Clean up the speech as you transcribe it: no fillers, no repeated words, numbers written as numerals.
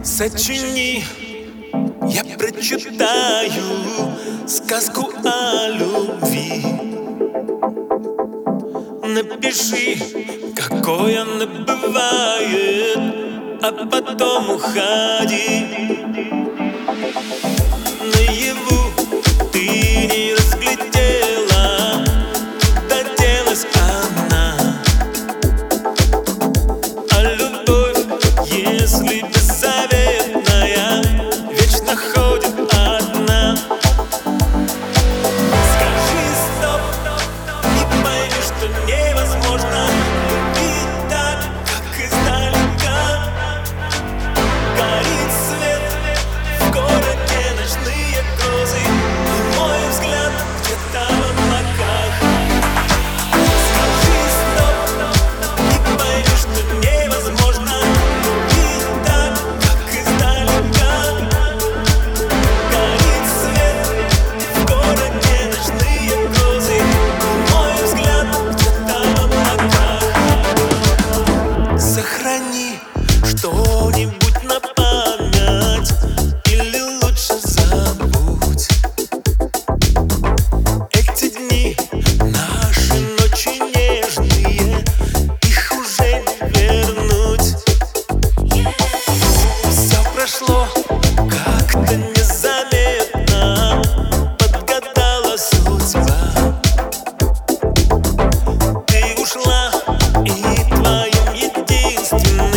Сочини, я прочитаю сказку о любви. Напиши, какой она бывает, а потом уходи. Наяву ты не разглядела, куда делась она. А любовь, если беззаветная, вечно ходит одна. Скажи стоп, и пойми, что невозможно любить так, как издалека. Горит свет в городе, ночные грозы, и мой взгляд где-то в облаках. Скажи стоп, и пойми, что невозможно любить так, как издалека. Горит свет в городе, ночные грозы, и мой взгляд где-то в облаках. Сохрани что-нибудь на память, или лучше забудь. Эти дни, наши ночи нежные, их уже не вернуть. Все прошло как-то незаметно, подгадала судьба. Ты ушла, и твоим единственным